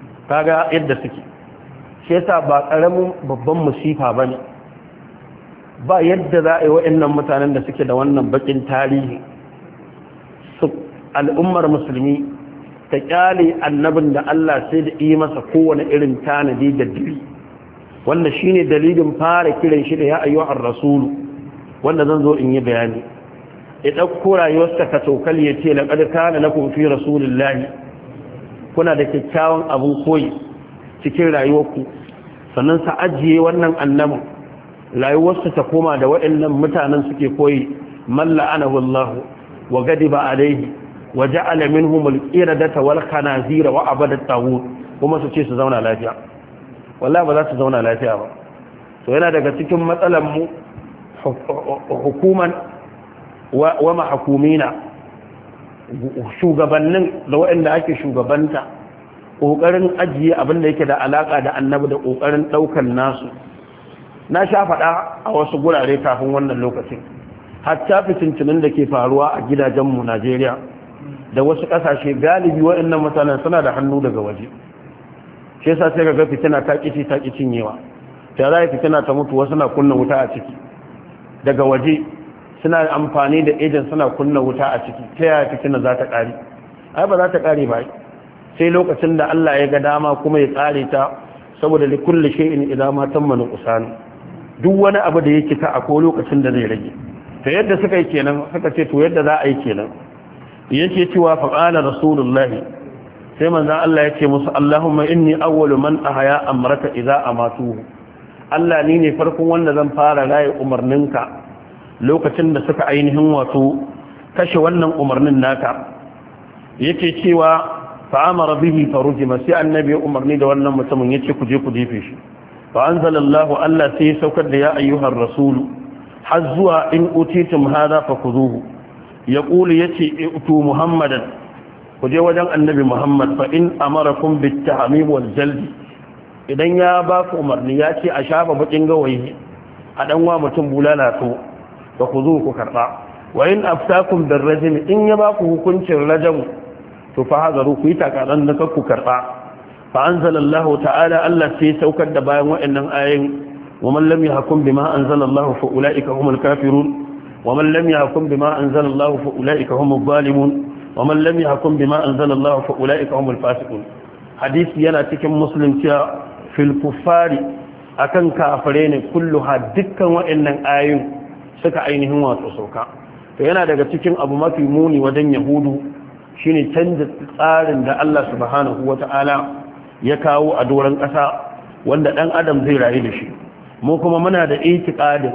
kaga yadda suke shi yasa ba karamin babban musifa bane ba yadda za a yi wa'annan mutanen da suke da wannan bakin tarihi su al'ummar musulmi ta kyale annabin da Allah sai da yi masa kowane irin tanadi da diri wanda shine dalilin fara kiran shi da ya ayyuhar rasulu wanda zan zo in yi bayani ya ɗauko rayuwarsa ka tokal ya ce laƙar kana lakum fi rasulillahi kuna da kyakkyawan abin koyi cikin rayuwarku sannan sa ajiye wannan annabin rayuwarsa ta koma da waɗannan mutanen suke koyi man la'anahu Allah wa gadiba alaihi wa ja'ala minhum al-qiradata wal khanazira wa abada at-taghut kuma su ce su zauna lafiya wallahi ba za su zauna lafiya ba to yana daga cikin matsalan mu hukuman wa mahkumina shugabannin da waɗanda ake shugabanta ƙoƙarin ajiye abin da yake da alaƙa da annabi da ƙoƙarin ɗaukar nasu na sha faɗa a wasu gurare kafin wannan lokacin hatta fitintinin da ke faruwa a gidajenmu Najeriya da wasu ƙasashe galibi waɗannan mutanen suna da hannu daga waje shi yasa sai ga fitina ta ƙici ta ƙi cinyewa ta za fitina ta mutu wasu na kunna wuta a ciki daga waje suna amfani da ejen suna kunna wuta a ciki ta yaya fitina za ta ƙare ai ba za ta ƙare ba sai lokacin da Allah ya ga dama kuma ya tsare ta saboda likulli shay'in idza ma tamma nuqsan duk wani abu da yake ta akwai lokacin da zai rage to yadda suka yi kenan suka ce to yadda za a yi kenan yake cewa fa qala rasulullah sai manzo Allah ya ce musu Allahumma inni awwalu man ahya amraka idza amatuhu Allah ni ne farkon wanda zan fara raye umarninka lokacin da suka ainihin wato kashe wannan umarnin naka yake cewa fa'amara bihi farujima sai annabi ya umarni da wannan mutumin yace ku je ku jefe shi fa anzalallahu Allah sai saukar da ya ayyuhar rasulu har zuwa in utitum hada fakuzuhu yaqulu yace utu muhammadan ku je wajen annabi muhammad fa in amarakum bit tahmim wal jald idan ya ba ku umarni yace a shafa bakin gawayi a dan wa mutum bulala to fakuzuhu ku karba wa in aftakum bir rajm in ya ba ku hukuncin rajam to fa hazaru ku yi takadan da ku karba fa anzalallahu ta'ala Allah sai saukar da bayan wa'annan ayoyin wa man lam yahkum bima anzalallahu fa ulaika humul kafirun wa man lam yahkum bima anzalallahu fa ulaika humuz zalimun wa man lam yahkum bima anzalallahu fa ulaika humul fasiqun hadisi yana cikin muslim cewa fil kuffari akan kafare ne kulluha dukkan wa'annan ayoyin suka ainihin wato sauka to yana daga cikin abu mafi muni wajen yahudu shine canza tsarin da Allah subhanahu wata'ala ya kawo a doron ƙasa wanda ɗan adam zai rayu da shi mu kuma muna da itiqadin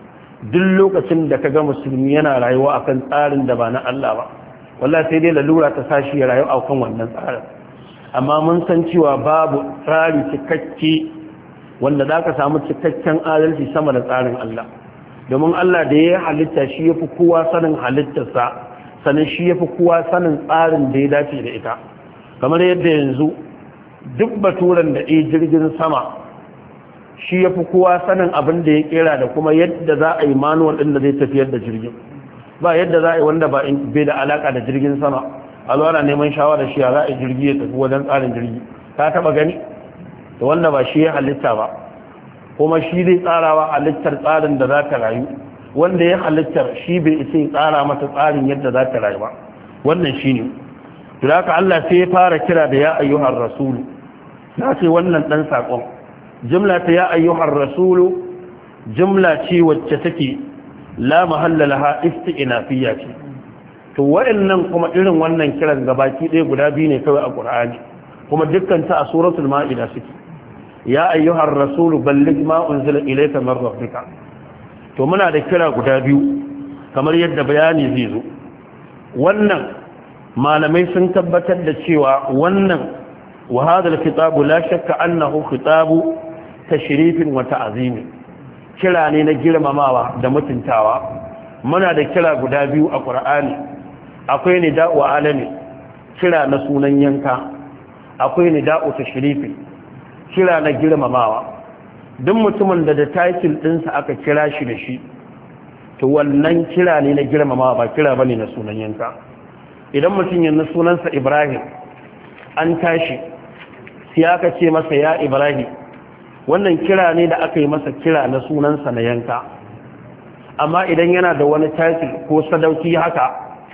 duk lokacin da kaga musulmi yana rayuwa akan tsarin da ba na Allah ba wallahi sai dai lalura ta sashi ya rayu akan wannan tsarin amma mun san cewa babu tsari cikakke wanda zaka samu cikakken adalci sama da tsarin Allah domin Allah da ya halitta shi yafi kowa sanin halittarsa sannan shi ya fi kowa sanin tsarin da ya dace da ita kamar yadda yanzu duk baturan da ɗaya jirgin sama shi ya fi kowa sanin abin da ya kera da kuma yadda za a yi manuwal ɗin da zai tafiyar da jirgin ba yadda za a yi wanda bai da alaka da jirgin sama a zuwa neman shawarar shi za a yi jirgi ya tafi wajen tsarin jirgi ta taba gani da wanda ba shi ya halitta ba kuma shi zai tsarawa halittar tsarin da za ta rayu wanda ya halittar shi bai isa ya tsara mata tsarin yadda za ta rayu ba wannan shi ne haka Allah sai ya fara kira da ya ayyuhar rasulu na ce wannan dan sakon jumla ta ya ayyuhar rasulu jumla ce wacce take la mahalla laha isti'nafiyya ce to waɗannan kuma irin wannan kiran gabaki ɗaya guda biyu ne kawai a Qur'ani kuma dukkan ta a suratul ma'ida suke ya ayyuhar rasulu balligh ma unzila ilayka min rabbika to muna da kira guda biyu kamar yadda bayani zai zo wannan malamai sun tabbatar da cewa wannan wa hadal kitabu la shakka annahu kitabu tashrifin wa ta'zimi kira ne na girmamawa da mutuntawa muna da kira guda biyu a Qur'ani akwai nida'u alami kira na sunan yanka akwai nida'u tashrifin kira na girmamawa duk mutumin da title ɗinsa aka kira shi da shi to wannan kira ne na girmama ba kira bane na sunan yanka idan mutum yana sunansa Ibrahim an tashi sai aka ce masa ya Ibrahim wannan kira ne da aka yi masa kira na sunansa na yanka amma idan yana da wani title ko sadauki haka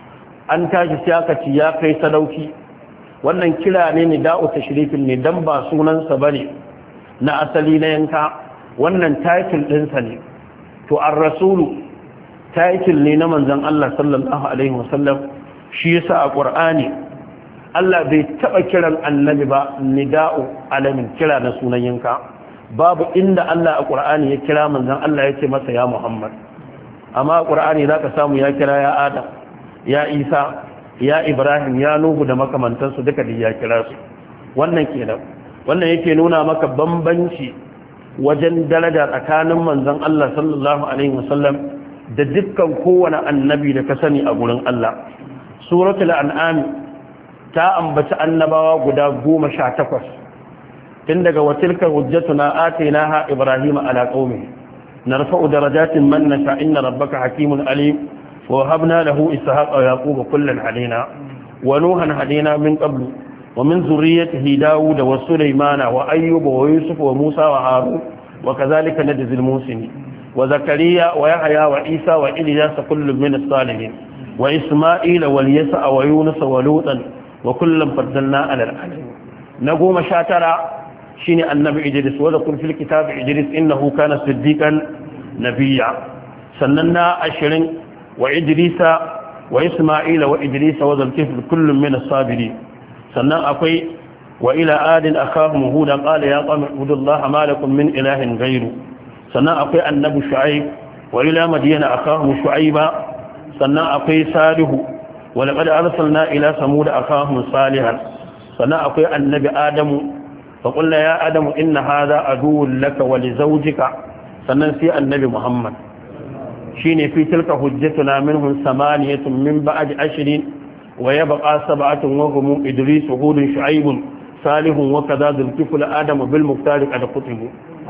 an tashi sai aka ci ya kai sadauki, wannan kira ne nida'u tashrifin ne dan ba sunansa bane na asali na yanka, wannan title ɗinsa ne. to ar-rasulu title ne na manzon Allah sallallahu alaihi wasallam. shi yasa a Qur'ani Allah bai taba kiran annabi ba nida'u alamin, kira na sunan yanka. babu inda Allah a Qur'ani ya kira manzon Allah ya ce masa ya Muhammad, amma a Qur'ani zaka samu ya kira ya Adam, ya Isa, ya Ibrahim, ya Nuhu da makamantansu duka da ya kira su. wannan kenan, wannan yake nuna maka bambanci wajen daraja tsakanin manzon Allah sallallahu alaihi wasallam da dukkan kowane annabi da ka sani a gurin Allah. Suratul An'am ta ambaci annabawa guda 18 tun daga watilka hujjatuna atainaha ibrahima ala qaumi narfa'u darajatin man nasha inna rabbaka hakimun alim wa habna lahu ishaqa wa yaquba kullan hadaina wa nuhan hadaina min qablu wa min zurriyyatihi dauda wa sulaymana wa ayyuba wa yusufa wa musa wa harun wa kadhalika najzil muslimin wa zakariya wa yahya wa isa wa ilyas kullun min as-salihin wa isma'ila wal yasa wa yunus wa lutan wa kullum faddalna ala alamin. na 19 shine annabi Idris, wa zakul fil kitab Idris innahu kana siddiqan nabiyya. sannan na 20 wa Idrisa wa Isma'ila wa Idrisa wa zulkifl kullum min as-sabirin. sannan akwai wa ila adin akhahum hudan qala ya qawmi ibudullaha ma lakum min ilahin ghayru. sannan akwai annabi Shu'aib wa ila madyana akhahum Shu'aiba. sannan akwai Salihu ولقد أرسلنا إلى ثمود أخاهم صالحا. sannan akwai annabi Adamu فقلنا يا آدم إن هذا عدو لك ولزوجك. sannan sai annabi Muhammad shine fi tilka hujjatuna minhum 8 min ba'd 10 wa yabqa 7 wa hum Idris Hud Shu'aib Salih wa kadha dhulkifl Adam bil muqtar qad qutibu.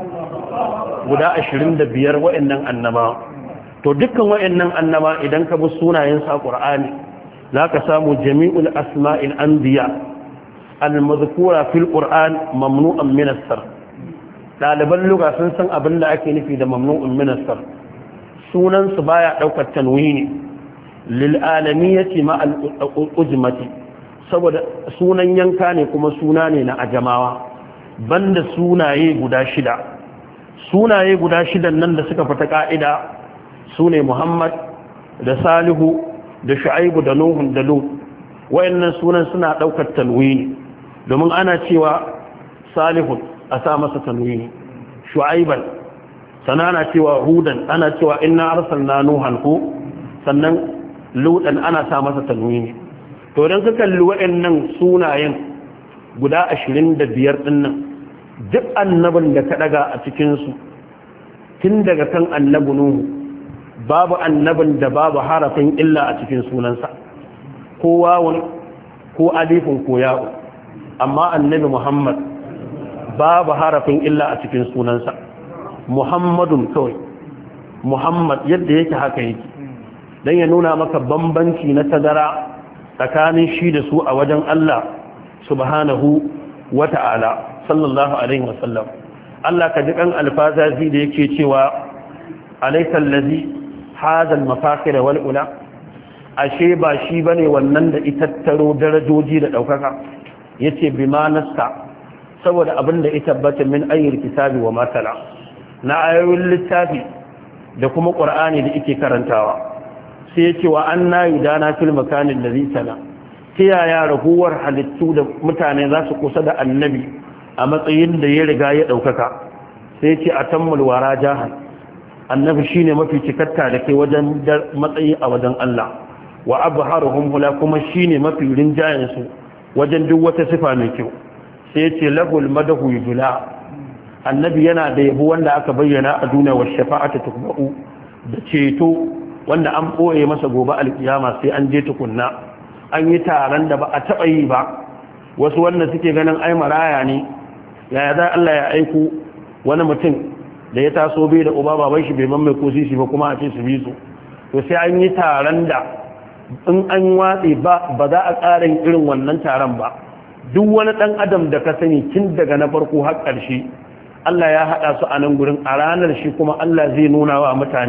guda 25 wa'annan annaba. to dukkan wa'annan annaba idan ka bi sunayen sa Qur'ani zaka samu jami'ul asma'il anbiya al-madhkura fil Qur'an mamnu'an min as-sarf. daliban lugha sun san abin da ake nufi da mamnu'un min as-sarf. sunan su baya daukar tanwini lil alamiyati ma al-ujmati, saboda sunan yanka ne kuma suna ne na ajamawa. banda sunaye guda shida nan da suka fita ka'ida sune Muhammad da Salihu da Shu'aibu da Nuhu da Lut. wayannan sunan suna daukar tanwini domin ana cewa Salihun a sa masa tanwini, Shu'aiban sannan ana cewa Hudan, ana cewa inna arsalna Nuhan ko, sannan Lutan ana sa masa tanwini. to dan ka kalli wayannan sunayen guda 25 din nan, duk annabin da ka daga a cikin su tun daga kan annabi Nuhu babu annabin da babu harafin illa a cikin sunansa, ko wawun ko alifin ko ya'u. amma annabi Muhammad babu harafin illa a cikin sunansa, Muhammadun kawai. Muhammad yadda yake haka yake, dan ya nuna maka bambanci na tazara tsakanin shi da su a wajen Allah subhanahu wata'ala. sallallahu alaihi wasallam. Allah ka ji kan alfazazi da yake cewa alaysa allazi hadha al-mafakir wal ula, ashe ba shi bane wannan da itattaro darajoji da daukaka. yace bima nasta, saboda abinda ita tabbata min ayyul kitabi wa matala, na ayoyin littafi da kuma qur'ani da yake karantawa. sai yace wa anna yudana fil makanin ladhi tala, yaya raguwar halittu da mutane za su kusa da annabi a matsayin da ya riga ya daukaka. sai yace atammul wara jahan, annabi shine mafi cikatta da kai wajen matsayi a wajen Allah. wa abharuhum hula, kuma shine mafi rinjayen su wajen duk wata sifa mai kyau. sai yace lahul madahu yujla, annabi yana da yabo wanda aka bayyana a duniya wa shafa'atu tukba'u, da ceto wanda an boye masa gobe alkiyama sai an je tukunna. an yi taron da ba a taba yi ba. wasu wanda suke ganin ai maraya ne, yaya za Allah ya aiko wani mutum da ya taso bai da uba, baban shi bai ban mai ko sisi ba kuma a ce su bi su. to sai an yi taron da in an watsi ba za a ƙara yin irin wannan taron ba. duk wani ɗan adam da ka sani tun daga na farko har ƙarshe Allah ya haɗa su a nan gurin. a ranar shi kuma Allah zai nuna wa mutane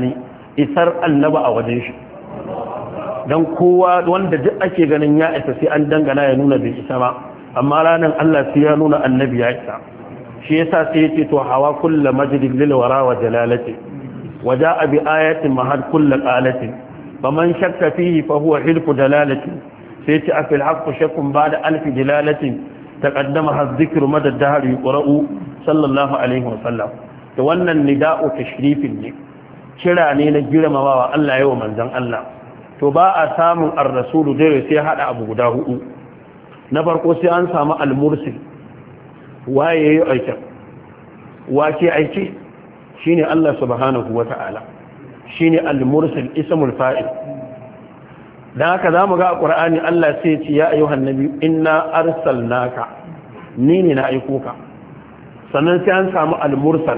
isar annaba a wajen shi don kowa wanda duk ake ganin ya isa sai an dangana ya nuna bai isa ba amma ranar Allah sai ya nuna annabi ya isa shi yasa sai yace to hawa kullu majdin lil wara wa jalalati waja'a bi ayatin mahad kullu qalatin faman shakka fihi fa huwa hilfu dalalati sai yace afil haqq shakkun ba'da alf dalalatin taqaddama dhikru madad dahr yuqra'u sallallahu alaihi wa sallam to wannan nida'u tashrifin ne kira ne na girmamawa Allah yayin manzon Allah to ba a samun ar-rasulu dai sai hada abu guda hudu na farko sai an samu al-mursil waye yayi aikin wace aiki shine Allah subhanahu wata'ala shine al-mursil ismul fa'il dan haka zamu ga a Qur'ani Allah sai ya ce ya ayyuhan nabi inna arsalnaka ni ne na aiko ka sannan sai an samu al-mursal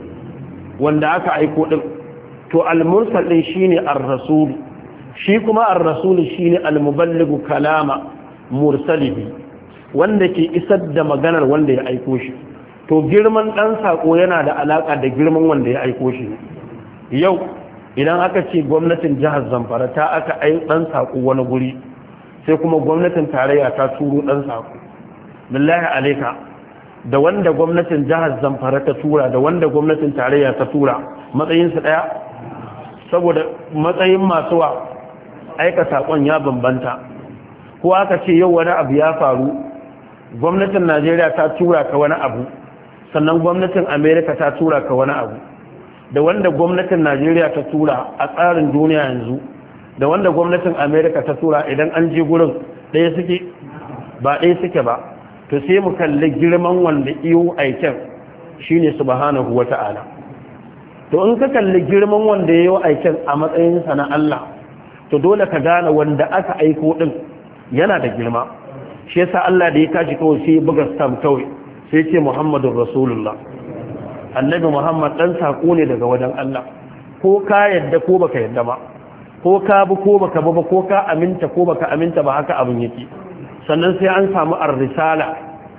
wanda aka aiko din to al-mursal din shine ar-rasul shi kuma ar-rasul shine al-muballighu kalama mursalihi wanda ke isar da maganar wanda ya aiko shi to girman dan sako yana da alaka da girman wanda ya aiko shi yau idan aka ce gwamnatin jihar Zamfara ta aka dan sako wani guri sai kuma gwamnatin tarayya ta turo dan sako billahi alayka da wanda gwamnatin jihar Zamfara ta tura da wanda gwamnatin tarayya ta tura matsayin su daya saboda matsayin masu aika sakon ya bambanta ko aka ce yau wani abu ya faru gwamnatin Najeriya ta tura ka wani abu sannan gwamnatin Amerika ta tura ka wani abu da wanda gwamnatin Najeriya ta tura a tsarin duniya yanzu da wanda gwamnatin Amerika ta tura idan an je gurin ɗaya suke ba ɗaya suke ba to sai mu kalli girman wanda iyo aikin shine subhanahu wata'ala to in ka kalli girman wanda yayi aikin a matsayin sa na Allah to dole ka gane wanda aka aiko din yana da girma shi yasa Allah da ya kashi kawai sai buga stamp kawai sai ce Muhammadur Rasulullah annabi Muhammad dan sako ne daga wajen Allah ko ka yadda ko baka yadda ba ko ka bi ko baka bi ba ko ka aminta ko baka aminta ba haka abin yake sannan sai an samu ar-risala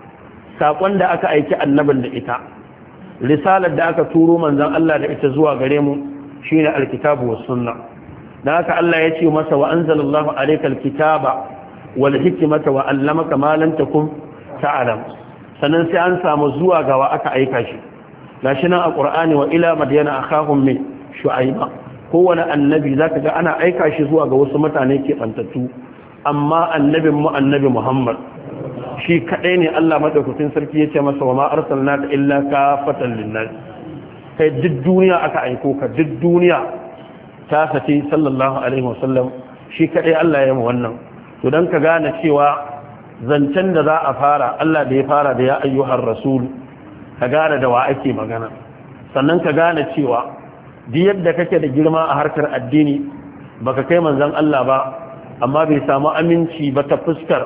sakon da aka aiki annabin da ita risalar da aka turo manzon Allah da ita zuwa gare mu shine al-kitabu was sunna dan haka Allah ya ce masa wa anzalallahu alaykal kitaba wal hikmata wa allamaka ma lam takun ta'lam sannan sai an samu zuwa gawa aka aika shi gashi nan a Qur'ani wa ila madyana akhahum min shu'aiba kowane annabi zaka ga ana aika shi zuwa ga wasu mutane ke bantattu amma annabin mu annabi Muhammad shi kadai ne Allah madaukakin sarki yace masa wa ma arsalnaka illa kafatan linnas kai duk duniya aka aiko ka duk duniya ta sace sallallahu alaihi wasallam shi kadai Allah ya yi wannan to dan ka gane cewa zancen da za a fara Allah da ya fara da ya ayyuhar rasul ka gane da wa ake magana sannan ka gane cewa duk yadda kake da girma a harkar addini baka kai manzon Allah ba amma bai samu aminci ba ta fuskar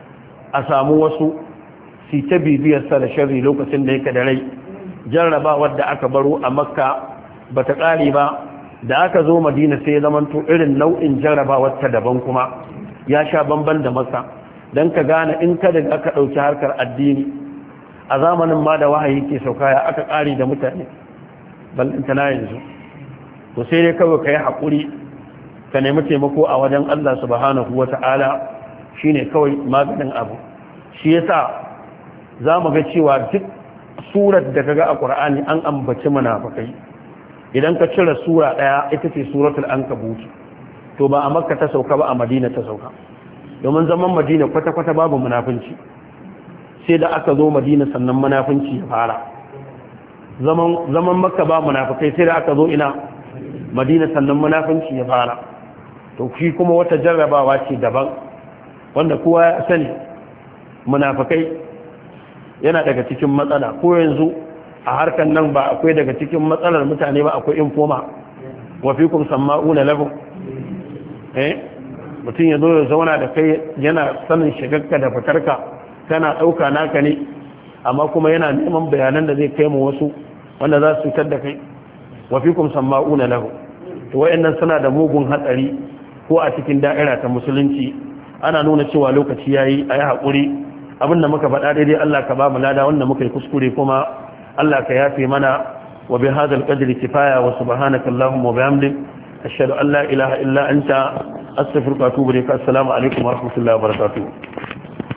a samu wasu su ta bibiyarsa da sharri lokacin da yake da rai jarraba wadda aka baro a makka ba ta ƙare ba da aka zo madina sai ya zamanto irin nau'in jarraba ta daban kuma ya sha bamban da makka don ka gane in ka daga aka ɗauki harkar addini a zamanin ma da wahayi ke sauka ya aka ƙare da mutane ballanta na yanzu to sai dai kawai ka yi haƙuri ka nemi taimako a wajen Allah subhanahu wa ta'ala shi ne kawai maganin abu shi yasa za mu ga cewa duk surar da kaga a ƙur'ani an ambaci munafikai idan ka cire sura ɗaya ita ce suratul ankabut to ba a makka ta sauka ba a madina ta sauka domin zaman madina kwata-kwata babu munafinci sai da aka zo madina sannan munafinci ya fara zaman makka ba munafikai sai da aka zo ina madina sannan munafinci ya fara to shi kuma wata jarrabawa ce daban wanda kowa ya sani munafikai yana daga cikin matsala ko yanzu a harkar nan ba akwai daga cikin matsalar mutane ba akwai infoma wa fikum sama'una lahu mutum ya zo ya zauna da kai yana sanin shigarka da fitarka kana ɗauka naka ne amma kuma yana neman bayanan da zai kai mu wasu wanda za su fitar da kai wa fikum sama'una lahu to wayannan suna da mugun hatsari ko a cikin da'ira ta musulunci ana nuna cewa lokaci yayi ayi hakuri abinda muka faɗa daidai Allah ka ba mu lada wanda muka yi kuskure kuma Allah ka yafe mana wa bi hadal qadri kifaya wa subhanaka allahumma wa bihamdik ashhadu an la ilaha illa anta astaghfiruka wa atubu ilaik. Assalamu alaikum wa rahmatullahi wa barakatuh.